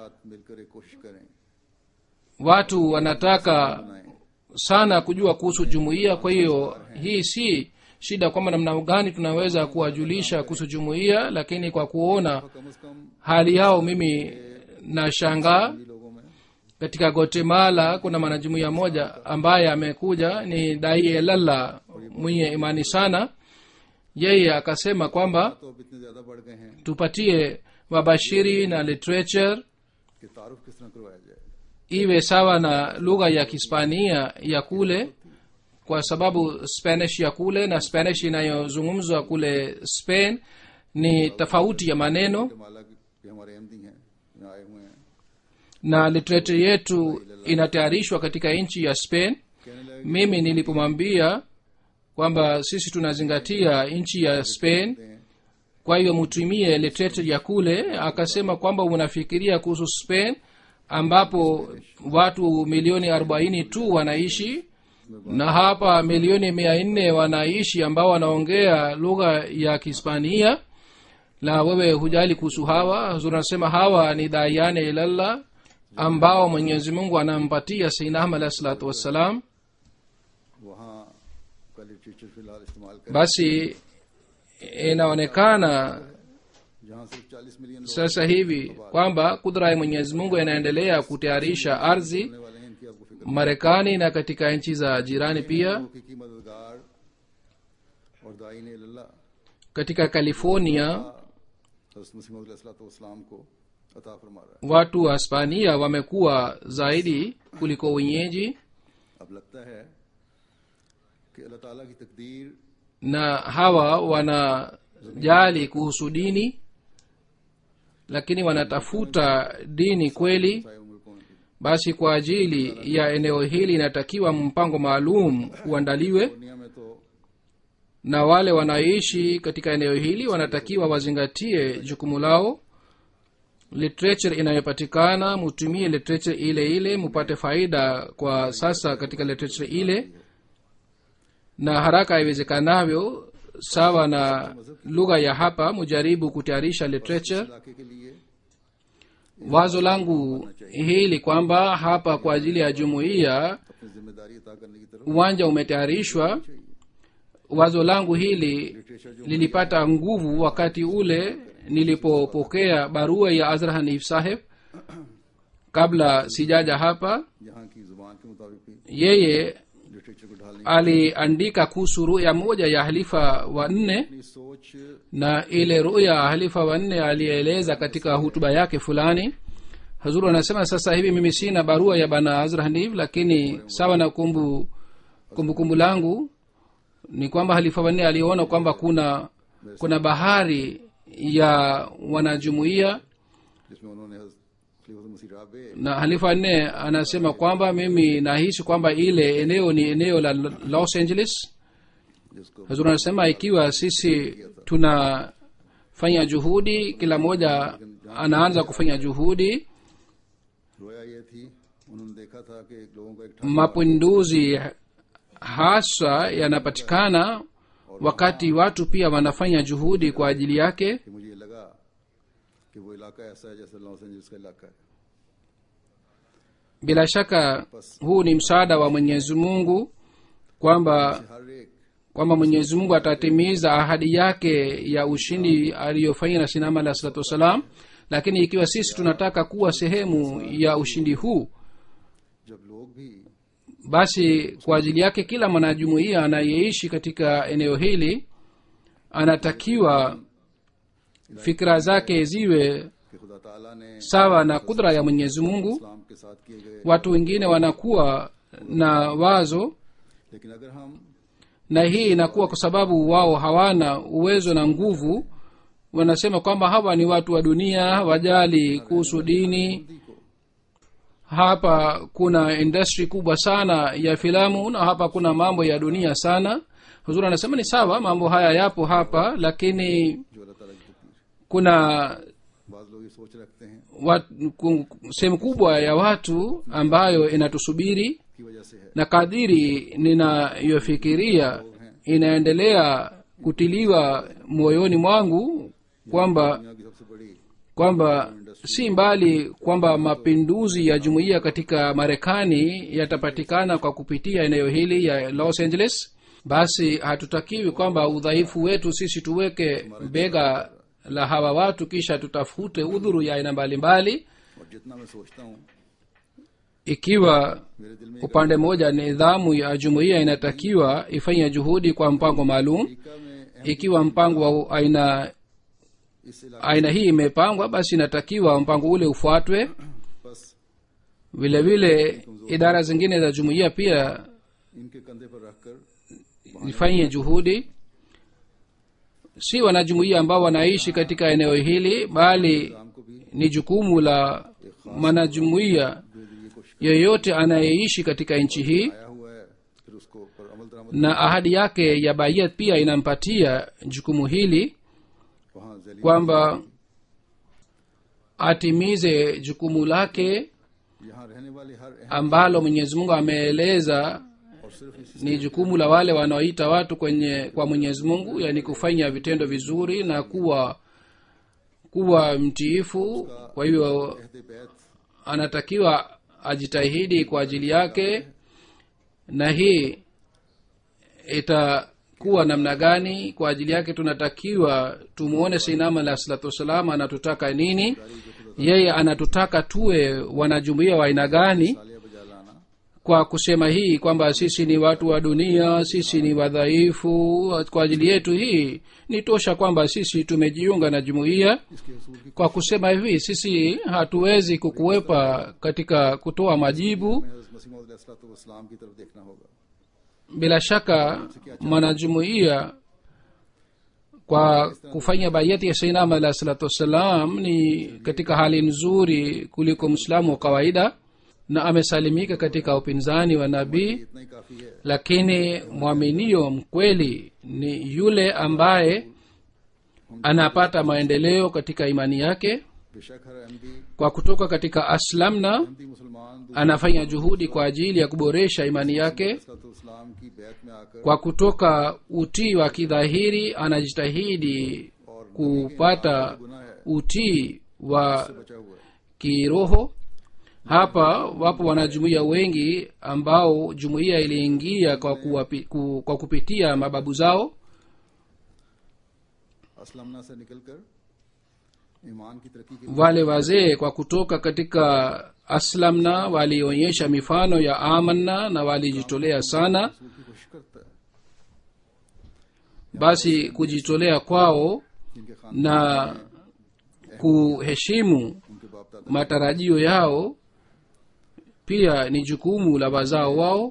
Watu wanataka sana kujua kuhusu jumuiya, kwa hiyo hii si shida kwamba namna gani tunaweza kuwajulisha kuhusu jumuiya, lakini kwa kuona hali yao mimi nashangaa. Katika Guatemala kuna mwanajumuiya moja ambaye amekuja, ni Dai Lalla mwenye imani sana. Yeye akasema kwamba tupatie wabashiri na literature iwe sawa na lugha ya Kihispania ya kule, kwa sababu Spanish ya kule na Spanish inayozungumzwa kule Spain ni tofauti ya maneno, na literature yetu inatayarishwa katika nchi ya Spain. Mimi nilipomwambia kwamba sisi tunazingatia nchi ya Spain, kwa hiyo mtumie literature ya kule, akasema kwamba unafikiria kuhusu Spain ambapo watu milioni 40 tu wanaishi, na hapa milioni 400 wanaishi ambao wanaongea lugha ya Kihispania, na wewe hujali kuhusu hawa. Unasema hawa ni dayane ilallah ambao Mwenyezi Mungu anampatia Sayyidina Ahmad alayhi salatu wassalam. Basi inaonekana sasa hivi kwamba kudra ya Mwenyezi Mungu inaendelea kutayarisha ardhi Marekani na katika nchi za jirani pia. Katika California watu wa Hispania wamekuwa zaidi kuliko wenyeji, na hawa wanajali kuhusu dini, lakini wanatafuta dini kweli. Basi kwa ajili ya eneo hili inatakiwa mpango maalum uandaliwe, na wale wanaishi katika eneo hili wanatakiwa wazingatie jukumu lao. Literature inayopatikana mutumie literature ile ile, mupate faida kwa sasa katika literature ile, na haraka iwezekanavyo sawa na lugha ya hapa mujaribu kutayarisha literature. Wazo langu hili kwamba hapa kwa ajili ya jumuiya uwanja umetayarishwa. Wazo langu hili lilipata nguvu wakati ule nilipopokea barua ya Azhar Hanif Saheb kabla sijaja hapa. Yeye aliandika kuhusu ruya moja ya halifa wa 4, na ile ruya ya halifa wa 4 alieleza katika hutuba yake fulani. Hazuru anasema sasa hivi mimi sina barua ya bana Azhar Hanif, lakini sawa na kumbukumbu langu ni kwamba halifa wa 4 aliona kwamba kuna bahari ya wanajumuiya, na halifa 4 anasema kwamba mimi nahisi kwamba ile eneo ni eneo la Los Angeles. Hazuru anasema ikiwa sisi tunafanya juhudi, kila moja anaanza kufanya juhudi, mapinduzi hasa yanapatikana wakati watu pia wanafanya juhudi kwa ajili yake. Bila shaka huu ni msaada wa Mwenyezi Mungu, kwamba Mwenyezi Mungu atatimiza ahadi yake ya ushindi aliyofanya na Sayyidina Ahmad sallallahu alaihi wasallam. Lakini ikiwa sisi tunataka kuwa sehemu ya ushindi huu, basi kwa ajili yake kila mwanajumuiya anayeishi katika eneo hili anatakiwa fikra zake ziwe sawa na kudra ya Mwenyezi Mungu. Watu wengine wanakuwa na wazo, na hii inakuwa kwa sababu wao hawana uwezo na nguvu. Wanasema kwamba hawa ni watu wa dunia, wajali kuhusu dini, hapa kuna industry kubwa sana ya filamu na hapa kuna mambo ya dunia sana. Huzur anasema ni sawa, mambo haya yapo hapa, lakini जो अल्लाह ताला की तकदीर है। kuna बाज लोग ये सोच रखते हैं sehemu kubwa ya watu ambayo inatusubiri, की वजह से है। na kadiri ninayofikiria inaendelea kutiliwa moyoni mwangu kwamba दुनिया की सबसे बड़ी kwamba si mbali kwamba mapinduzi ya jumuiya katika Marekani yatapatikana kwa kupitia eneo hili ya Los Angeles. Basi hatutakiwi kwamba udhaifu wetu sisi tuweke bega la hawa watu kisha tutafute udhuru ya aina mbalimbali. और जितना मैं सोचता हूँ Ikiwa मेरे दिल में upande mmoja nidhamu ya jumuiya inatakiwa ifanye juhudi kwa mpango maalum, America में ikiwa mpango wa इस इलाके aina hii imepangwa, basi inatakiwa mpango ule ufuatwe. बस Vile vile idara zingine za jumuiya pia इनके कंधे पर रखकर ifanye juhudi. Si wanajumuiya ambao wanaishi katika eneo hili, bali काम को भी ni jukumu la mwanajumuiya ये कोशिश yeyote anayeishi katika nchi hii, आया हुआ है, फिर उसको पर अमल दरामद na ahadi yake ya baiyat pia inampatia jukumu hili वहाँ जैली kwamba atimize jukumu lake यहाँ रहने वाले हर अहम ambalo Mwenyezi Mungu ameeleza और सिर्फ इस ni jukumu la wale wanaoita watu kwa Mwenyezi Mungu, yani kufanya vitendo vizuri na kuwa mtiifu. Kwa hivyo अहद बैत anatakiwa ajitahidi kwa ajili yake. Na hii itakuwa namna gani? Kwa ajili yake tunatakiwa tumuone Sayyidina alayhi salatu wasalam anatutaka nini, yeye anatutaka tuwe wanajumuiya wa aina gani. तालियां बजा लाना Kwa kusema hii kwamba sisi ni watu wa dunia, sisi ni wadhaifu, kwa ajili yetu hii ni tosha kwamba sisi tumejiunga na jumuiya. इसके हसूल की Kwa kusema hivi sisi hatuwezi kukuwepa katika kutoa majibu. हज़रत मसीह मौद अलैहिस्सलाम की तरफ देखना होगा। Bila shaka mwanajumuiya kwa kufanya bayati ya Sayyidina alayhi salatu wassalam ni katika hali nzuri kuliko Muislamu wa kawaida, na amesalimika katika upinzani wa nabii. इतना ही काफी है। Lakini mwaminio mkweli ni yule ambaye anapata maendeleo katika imani yake बेशक हर Ahmadi kwa kutoka katika aslamna, Ahmadi मुसलमान anafanya juhudi kwa ajili ya kuboresha imani yake. इस्लाम की बैत में आकर Kwa kutoka utii wa kidhahiri anajitahidi kupata utii wa बचा हुआ है। kiroho. Hapa wapo wanajumuiya wengi ambao jumuiya iliingia kwa kupitia mababu zao. असलमना से निकलकर ईमान की तरक्की के Wale wazee kwa kutoka katika aslamna walionyesha mifano ya amanna na walijitolea sana. हसूल की कोशिश करता है। Basi kujitolea kwao जिनके खान na kuheshimu उनके बाप दादा matarajio yao pia ni jukumu la wazao wao.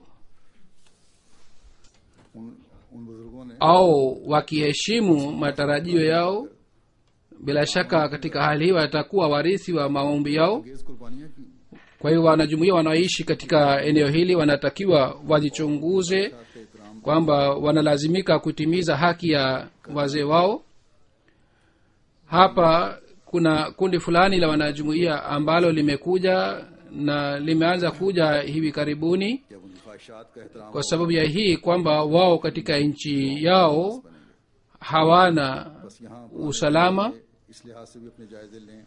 उन बुजुर्गों ने Au wakiheshimu matarajio yao, bila shaka katika hali hiyo watakuwa warithi wa maombi yao. अंगेज कुर्बानियां की Kwa hiyo wanajumuiya wanaoishi katika eneo hili wanatakiwa wajichunguze साथ एहतराम kwamba wanalazimika kutimiza haki ya wazee wao. Hapa kuna kundi fulani la wanajumuiya ambalo limekuja na limeanza kuja hivi karibuni जब उनकी ख्वाहिशात का एहतराम kwa sababu ya hii kwamba wao katika nchi yao hawana बस यहाँ usalama. इस लिहाज से भी अपने जायजे लें।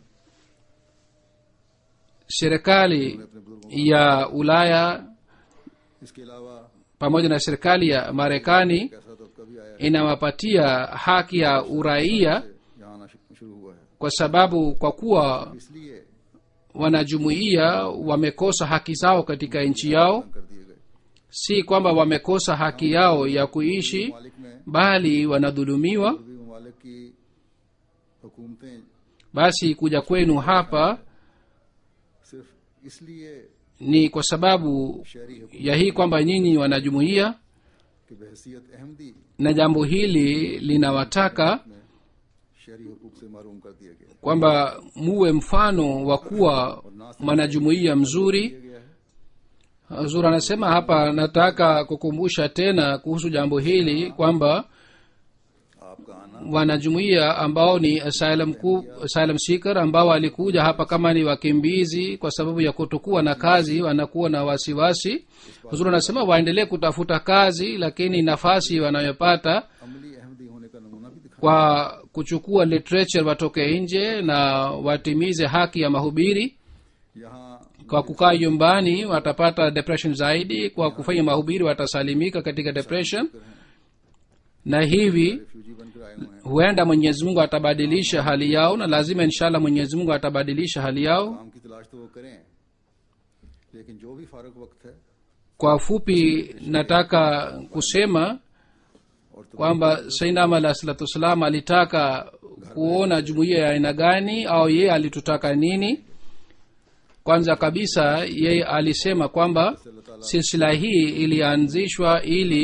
Serikali ya Ulaya इसके अलावा pamoja na serikali ya Marekani कैसा तो कभी आया inawapatia haki ya uraia, यहाँ आना शुरू हुआ है। kwa sababu kwa kuwa इसलिए wanajumuiya wamekosa haki zao katika nchi yao. कर दिए गए। Si kwamba wamekosa haki yao ya kuishi, ममालिक में bali wanadhulumiwa. पूर्वी ममालिक की हुकूमतें Basi kuja kwenu hapa सिर्फ इसलिए ni kwa sababu शहरी ya hii kwamba nyinyi wanajumuiya, की बहसीत Ahmadi na jambo hili linawataka में शहरी हुकूक से महरूम कर दिया गया kwamba muwe mfano wa kuwa mwanajumuiya mzuri. Huzur anasema hapa, nataka kukumbusha tena kuhusu jambo hili kwamba आपका आना wanajumuiya ambao ni asylum seeker ambao walikuja hapa kama ni wakimbizi kwa sababu ya kutokuwa na kazi, wanakuwa na wasiwasi. Huzur anasema waendelee kutafuta kazi, lakini nafasi wanayopata अमली अहमदी होने का नमूना भी दिखा kwa kuchukua literature watoke nje na watimize haki ya mahubiri. यहाँ Kwa kukaa nyumbani watapata depression zaidi, kwa kufanya mahubiri watasalimika katika depression. Na hivi refugee बनकर आए हुए हैं huenda Mwenyezi Mungu atabadilisha hali yao, na lazima inshallah Mwenyezi Mungu atabadilisha hali yao. काम की तलाश तो वो करें, लेकिन जो भी फारग वक्त है Kwa fupi nataka kusema kwamba Sayyidina Ahmad alayhi salatu wassalam alitaka kuona jumuiya ya aina gani, au yeye alitutaka nini. Kwanza kabisa yeye alisema kwamba silsila hii ilianzishwa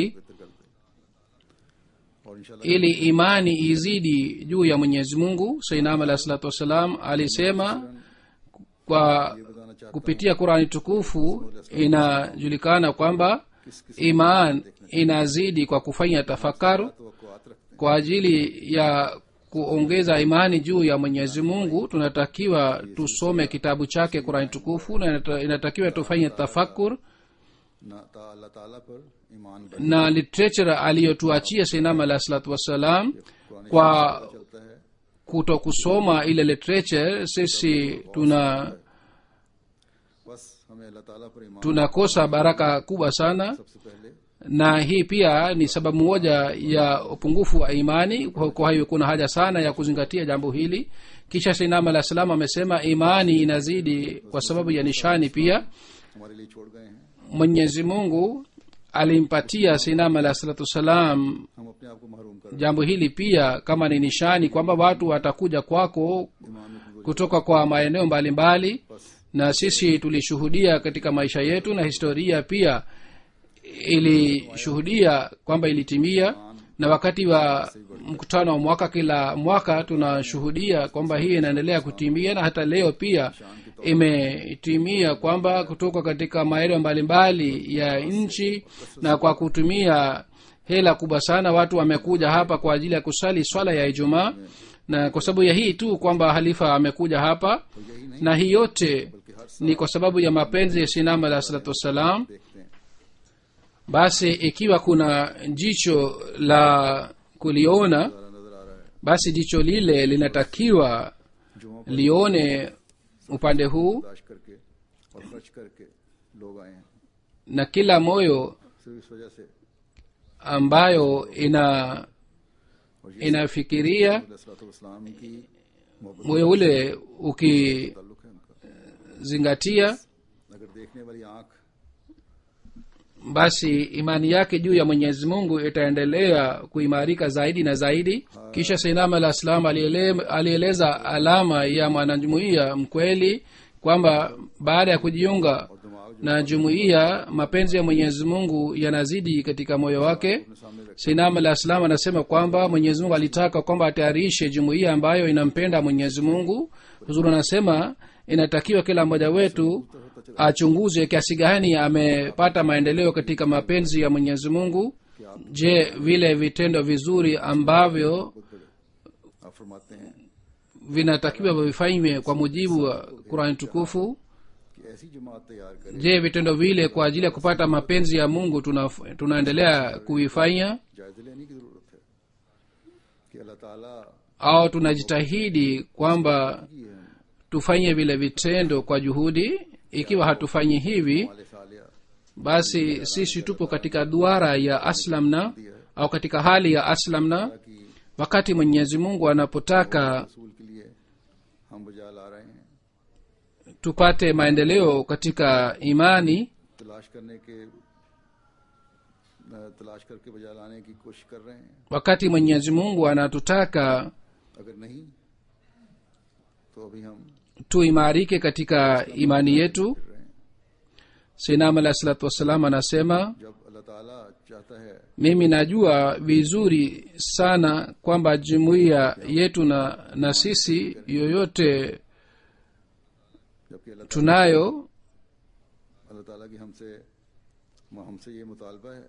और इंशाल्लाह ili imani izidi juu ya Mwenyezi Mungu. Sayyidina Ahmad alayhi salatu wassalam alisema kwa kupitia Qur'ani tukufu inajulikana kwamba iman inazidi kwa kufanya tafakaru. तवक्कुआत रखते Kwa ajili ya kuongeza imani juu ya Mwenyezi Mungu tunatakiwa tusome kitabu chake Qur'ani tukufu, na inatakiwa tufanye tafakur हैं ना अल्लाह ताला पर ईमान बढ़ na literature aliyotuachia Sayyidina Ahmad alayhi salatu wassalam. Kwa चलता है kuto kusoma ile literature sisi बस हमें अल्लाह ताला पर ईमान tunakosa baraka kubwa sana, सबसे पहले na hii pia ni sababu moja ya upungufu wa imani. Kwa hiyo kuna haja sana ya kuzingatia jambo hili. Kisha Sayyidina Ahmad alayhi salam amesema imani inazidi kwa sababu ya nishani pia. हमारे लिए छोड़ गए हैं, Mwenyezi Mungu alimpatia Sayyidina Ahmad alayhi salatu wassalam हम अपने आप को महरूम कर jambo hili pia kama ni nishani kwamba watu watakuja kwako ईमान में कमजोरी kutoka kwa maeneo mbalimbali, na sisi tulishuhudia katika maisha yetu, na historia pia ilishuhudia kwamba ilitimia. Na wakati wa mkutano wa mwaka, kila mwaka tunashuhudia kwamba hii inaendelea kutimia, na hata leo pia imetimia kwamba kutoka katika maeneo mbalimbali ya nchi, na kwa kutumia hela kubwa sana watu wamekuja hapa kwa ajili ya kusali swala ya Ijumaa. Na kwa sababu ya hii tu kwamba halifa amekuja hapa, na hii yote ni kwa sababu ya mapenzi ya Sayyidina Ahmad alayhi salatu wassalam. देखते हैं Basi ikiwa kuna jicho la kuliona, नजर आ रहा है basi jicho lile linatakiwa जुम्मों पर lione upande huu, बर्दाश्त करके और खर्च करके लोग आए हैं, na kila moyo सिर्फ इस वजह से ambayo और ये inafikiria, इस्लाम की मोहब्बत moyo ule ताल्लुक है उनका। ukizingatia, अगर देखने वाली आंख basi imani yake juu ya Mwenyezi Mungu itaendelea kuimarika zaidi na zaidi. Kisha Sayyidina Ahmad alayhi salam alieleza alama ya mwanajumuiya mkweli kwamba baada ya kujiunga na jumuiya mapenzi ya Mwenyezi Mungu yanazidi katika moyo wake. Sayyidina Ahmad alayhi salam anasema kwamba Mwenyezi Mungu alitaka kwamba atayarishe jumuiya ambayo inampenda Mwenyezi Mungu. Huzuri anasema inatakiwa kila mmoja wetu achunguze kiasi gani amepata maendeleo katika mapenzi ya Mwenyezi Mungu. Je, vile vitendo vizuri ambavyo आप फरमाते हैं vinatakiwa vifanywe kwa mujibu wa Qur'an tukufu, कि ऐसी जमात तैयार करें, je vitendo vile kwa ajili ya kupata mapenzi ya Mungu tunaendelea kuvifanya, जायजे लेने की जरूरत है कि अल्लाह ताला au tunajitahidi kwamba की है tufanye vile vitendo kwa juhudi? Ikiwa hatufanyi hivi, वाले सालिया basi sisi tupo katika duara ya aslamna au katika hali ya aslamna. कि Wakati Mwenyezi Mungu anapotaka रसूल के लिए हम बजा ला रहे हैं, tupate maendeleo katika imani, तलाश करके बजा लाने की कोशिश कर रहे हैं, wakati Mwenyezi Mungu anatutaka अगर नहीं तो अभी हम tuimarike katika imani yetu. कर रहे हैं। Sayyidina Ahmad alayhi salatu wassalam anasema जब अल्लाह ताला चाहता है mimi najua vizuri sana kwamba jumuiya yetu na sisi yoyote जबकि tunayo अल्लाह ताला की हमसे ये मुतालबा है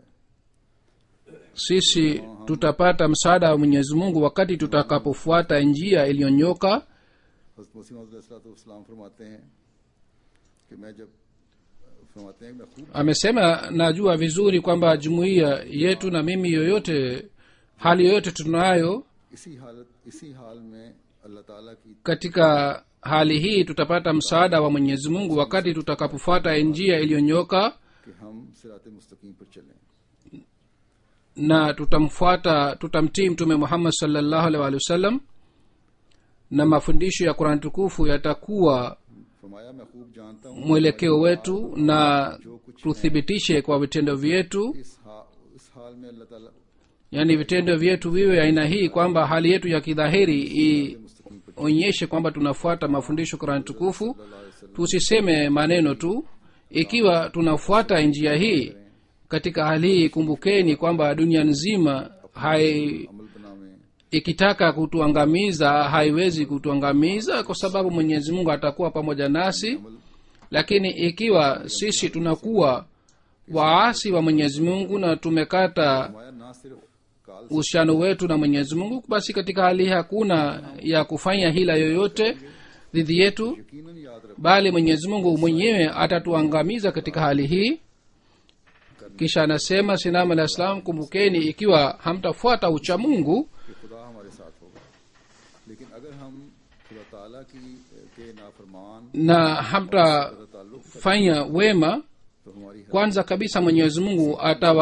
sisi tutapata msaada wa Mwenyezi Mungu wakati tutakapofuata njia iliyonyoka. हज़रत मसीह मौऊद अलैहिस्सलाम फरमाते हैं कि मैं जब फरमाते हैं मैं खूब Amesema najua vizuri kwamba jumuiya yetu na mimi yoyote hali yoyote tunayo, इसी हाल में अल्लाह ताला की katika hali hii tutapata msaada wa Mwenyezi Mungu wakati tutakapofuata njia iliyonyoka कि हम सिराते मुस्तकीम पर चलें na tutamtii mtume Muhammad sallallahu alaihi wasallam, na mafundisho ya Qur'an tukufu yatakuwa फरमाया मैं खूब जानता हूँ mwelekeo wetu na tuthibitishe kwa vitendo vyetu, इस हाल में अल्लाह ताला yani vitendo vyetu viwe aina hii kwamba hali yetu ya kidhahiri ionyeshe kwamba tunafuata mafundisho Qur'an tukufu. Tusiseme maneno tu. Ikiwa tunafuata njia hii katika hali hii, kumbukeni kwamba dunia nzima अमल बनावे ikitaka kutuangamiza haiwezi kutuangamiza, kwa sababu Mwenyezi Mungu atakuwa pamoja nasi. Lakini ikiwa sisi tunakuwa waasi wa Mwenyezi Mungu na tumekata फरमाया ना सिर्फ काल uhusiano wetu na Mwenyezi Mungu, basi katika hali hii hakuna ya kufanya hila yoyote dhidi yetu, यकीनन याद रख bali Mwenyezi Mungu mwenyewe atatuangamiza katika hali hii. Kisha anasema Sinam alayhi salam, kumbukeni ikiwa hamtafuata ucha Mungu कि खुदा हमारे साथ होगा, लेकिन अगर हम खुदा ताला के नाफरमान na hamtafanya wema, तो हमारी kwanza kabisa Mwenyezi Mungu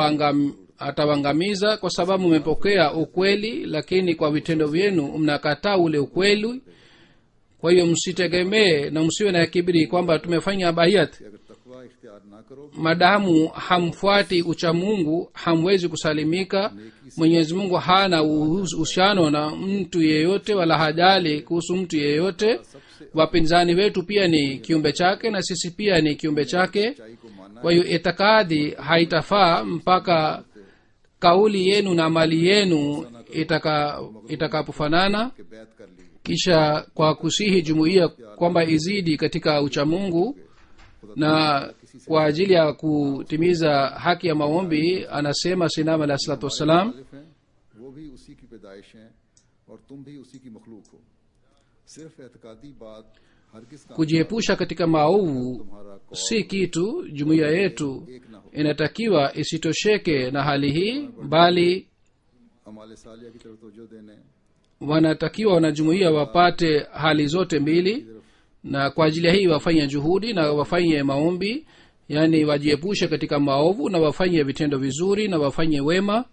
atawaangamiza, kwa sababu mmepokea ukweli lakini kwa vitendo vyenu mnakataa ule ukweli. Kwa hiyo msitegemee na msiwe na kiburi kwamba tumefanya bayat. अगर तकवा इख्तियार ना करो Madamu hamfuati ucha Mungu hamwezi kusalimika. Mwenyezi Mungu hana uhusiano na mtu yeyote wala hajali kuhusu mtu yeyote. Wapinzani wetu pia ni kiumbe chake na sisi pia ni kiumbe chake. सच्चाई को मानना Kwa hiyo itikadi haitafaa mpaka kauli yenu na mali yenu itakapofanana. के बैत कर ली Kisha kwa kusihi jumuiya kwamba izidi katika uchamungu na kwa ajili ya kutimiza haki ya maombi, anasema Sinam alayhi salatu wassalam, मुखालिफ हैं वो भी उसी की पैदाइश हैं और तुम भी उसी की मखलूक हो। सिर्फ एतकादी बात हरगिज काम kujiepusha katika maovu तुम्हारा Kaul si kitu. Jumuiya yetu एक ना हो। inatakiwa isitosheke na hali hii, bali अमाले सालिया की तरफ तवज्जो देने wanatakiwa wanajumuiya wapate hali zote mbili, na kwa ajili ya hii wafanye juhudi na wafanye maombi, yani wajiepushe katika maovu na wafanye vitendo vizuri na wafanye wema.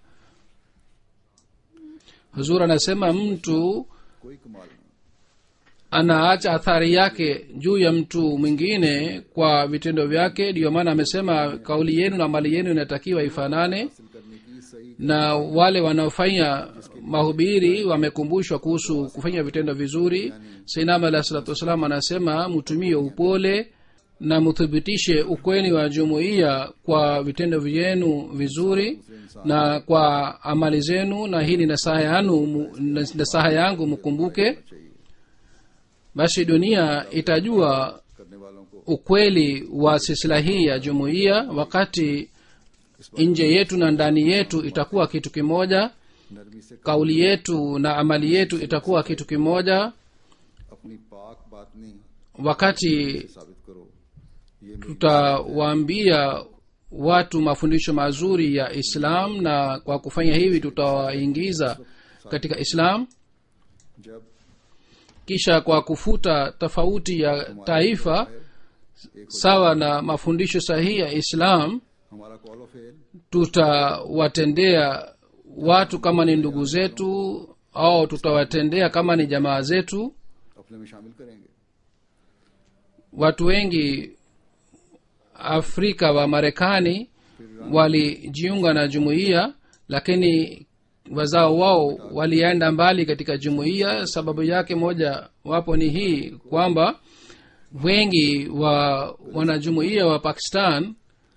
Huzur anasema mtu कोई कमाल नहीं। anaacha athari yake juu ya mtu mwingine kwa vitendo vyake. Ndiyo maana amesema kauli yenu na mali yenu inatakiwa ifanane, हासिल करने की सही na wale wanaofanya mahubiri wamekumbushwa kuhusu kufanya vitendo vizuri. Sayyidina alayhi salatu wasalam anasema mtumie upole na mthibitishe ukweli wa jumuiya kwa vitendo vyenu vizuri na kwa amali zenu, na hili nasaha yangu mkumbuke. चाहिए Basi dunia itajua करने वालों को ukweli wa silsila hii ya jumuiya wakati nje yetu na ndani yetu itakuwa kitu kimoja. नरमी से Kauli yetu na amali yetu itakuwa kitu kimoja अपनी पाक बातनी wakati साबित करो। ये मेरी tutawaambia watu mafundisho mazuri ya Islam, na kwa kufanya hivi tutawaingiza katika Islam. जब Kisha kwa kufuta tofauti ya taifa sawa na mafundisho sahihi ya Islam, हमारा call of fail tutawatendea watu kama ni ndugu zetu au tutawatendea kama ni jamaa zetu. अपने में शामिल करेंगे। Watu wengi Afrika wa Marekani walijiunga na jumuiya, lakini wazao wao walienda mbali katika jumuiya. Sababu yake moja wapo ni hii kwamba wengi wa wanajumuiya wa Pakistan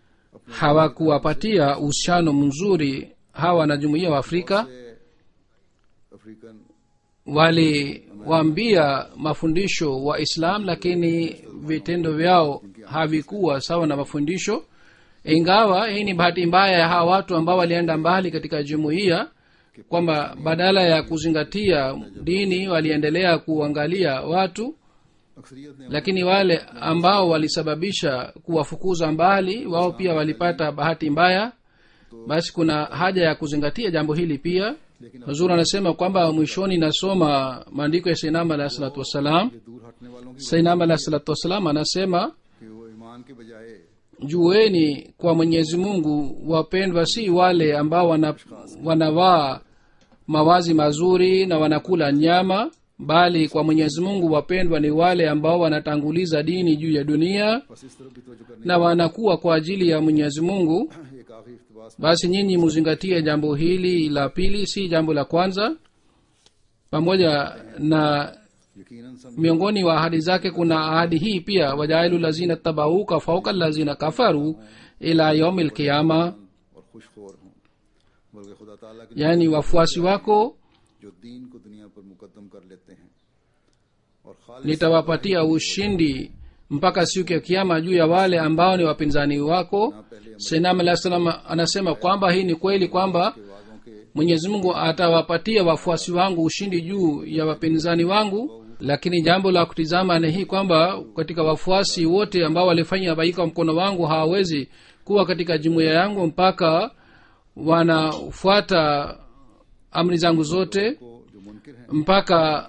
hawakuwapatia uhusiano mzuri hawa na jumuiya wa Afrika. African Waliwaambia mafundisho wa Islam, lakini vitendo vyao havikuwa sawa na mafundisho. Ingawa hii ni bahati mbaya ya hawa watu ambao walienda mbali katika jumuiya, kwamba badala ya kuzingatia dini waliendelea kuangalia watu, अक्सरियत ने lakini wale ambao walisababisha kuwafukuza mbali wao pia walipata bahati mbaya. Basi kuna haja ya kuzingatia jambo hili pia. Huzur anasema kwamba mwishoni nasoma maandiko ya Sayyidina Alayhi salatu wassalam. दूर हटने वालों की Sayyidina Alayhi salatu wassalam anasema, कि वो ईमान के बजाय jueni kwa Mwenyezi Mungu wapendwa, si wale ambao wanavaa mawazi mazuri na wanakula nyama, bali kwa Mwenyezi Mungu wapendwa ni wale ambao wanatanguliza dini juu ya dunia बस इस तरफ भी तवज्जो करने na wanakuwa kwa ajili ya Mwenyezi Mungu. एक आखिरी इख्तिबास Basi nyinyi muzingatie jambo hili la pili, si jambo la kwanza. Pamoja na यकीनन सब miongoni wa ahadi zake kuna ahadi hii pia, wajailu lazina tabauka fauka lazina kafaru ila yaumil qiyama, और खुशखोर हूँ, बल्कि खुदा ताला के yani wafuasi wako जो दीन को दुनिया पर मुकद्दम कर लेते हैं और खालिस nitawapatia ushindi mpaka siku ya kiyama juu ya wale ambao ni wapinzani wako. Sayyidina Alayhi salam anasema kwamba hii ni kweli kwamba वादों के Mwenyezi Mungu atawapatia wafuasi wangu ushindi juu ya wapinzani wangu. Lakini jambo la kutizama ni hii kwamba katika wafuasi wote ambao walifanya baika mkono wangu hawawezi kuwa katika jumuiya yangu mpaka wanafuata amri zangu zote, को जो मुनकिर हैं mpaka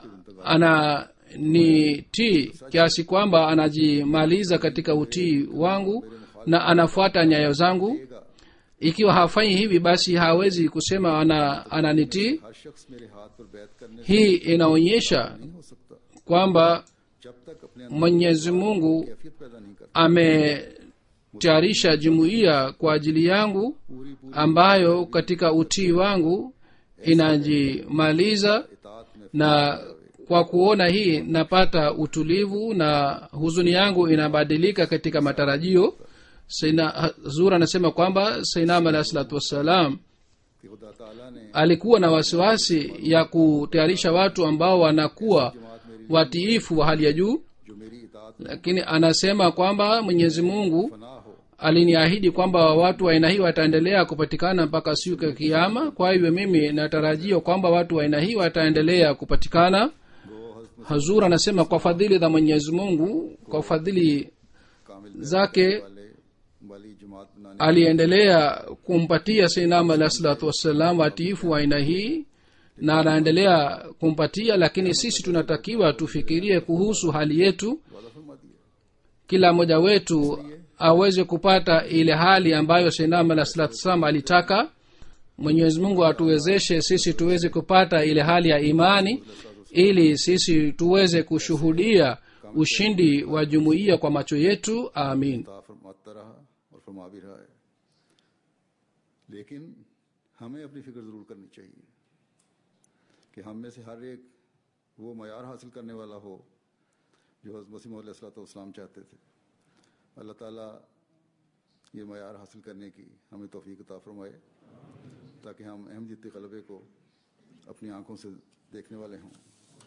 ananitii kiasi kwamba anajimaliza katika utii wangu na anafuata nyayo zangu. Ikiwa hafanyi hivi, basi hawezi kusema ananitii. हर शख्स मेरे हाथ पर बैत करने से Hii inaonyesha नहीं हो सकता kwamba जब तक अपने अंदर Mwenyezi Mungu कैफियत पैदा नहीं करता ametayarisha jumuiya kwa ajili yangu, ambayo katika utii wangu inajimaliza, इताअत में na kwa kuona hii napata utulivu na huzuni yangu inabadilika katika matarajio. Sayyidina Huzur anasema kwamba Sayyidina Alayhi salatu wassalam कि खुदा ताला ने alikuwa na wasiwasi ya kutayarisha watu ambao wanakuwa watiifu wa hali ya juu, जो मेरी इताअत lakini anasema kwamba Mwenyezi Mungu फना हो aliniahidi kwamba watu wa aina hii wataendelea kupatikana mpaka siku ya kiyama. Kwa hivyo mimi natarajia kwamba watu wa aina hii wataendelea kupatikana. Hazur anasema kwa fadhili za Mwenyezi Mungu, kwa fadhili कामिल zake वाली जमात बनाने aliendelea kumpatia Sayyidina Alayhi salatu wassalam watiifu wa aina hii na anaendelea kumpatia. Lakini sisi tunatakiwa tufikirie kuhusu hali yetu, वादा फरमा दिया kila mmoja wetu aweze kupata ile hali ambayo Sayyidina Alayhi salatu wassalam alitaka. Mwenyezi Mungu atuwezeshe sisi tuweze kupata ile hali ya imani, ili sisi tuweze kushuhudia ushindi wa jumuiya kwa macho yetu. Amin. ता फरमाता रहा और फरमा भी रहा है, लेकिन हमें अपनी फिक्र जरूर करनी चाहिए कि हम में से हर एक वो मयार हासिल करने वाला हो जो हज़रत मसीह मौद अलैहिस्सलाम चाहते थे। अल्लाह ताला ये मयार हासिल करने की हमें तौफीक अता फरमाए, ताकि हम अहमदीती ग़लबे को अपनी आंखों से देखने वाले हों।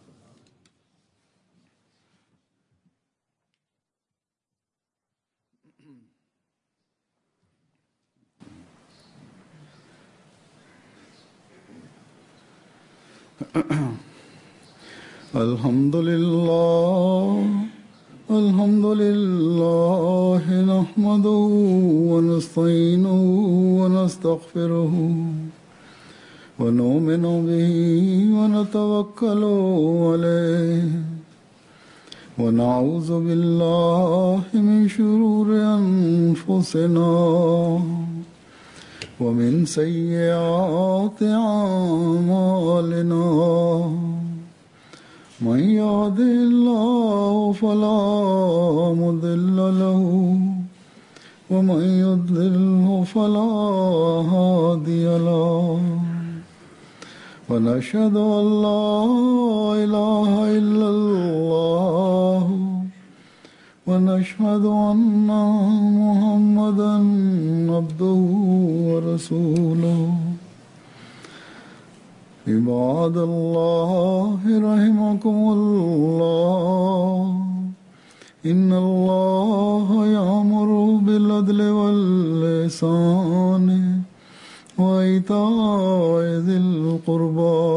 الحمد لله نحمده ونستعينه ونستغفره ونؤمن به ونتوكل عليه ونعوذ بالله من شرور أنفسنا ومن سيئات أعمالنا من يهده الله فلا مضل له ومن يضلله فلا هادي له ونشهد أن لا إله إلا الله ونشهد أن محمدا عبده ورسوله عباد الله رحمكم الله إن الله يأمر بالعدل والإحسان وإيتاء ذي القربى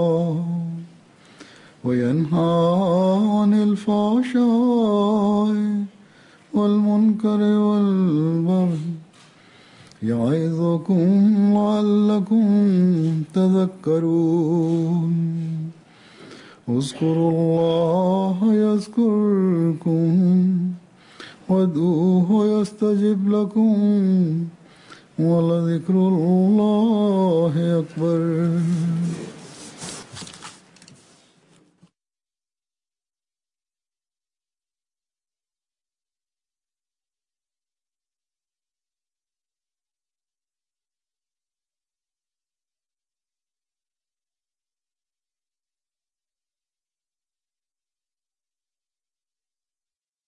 وينهى عن الفحشاء والمنكر والبغي يعظكم لعلكم تذكرون اذكروا الله يذكركم وادعوه يستجب لكم ولذكر الله أكبر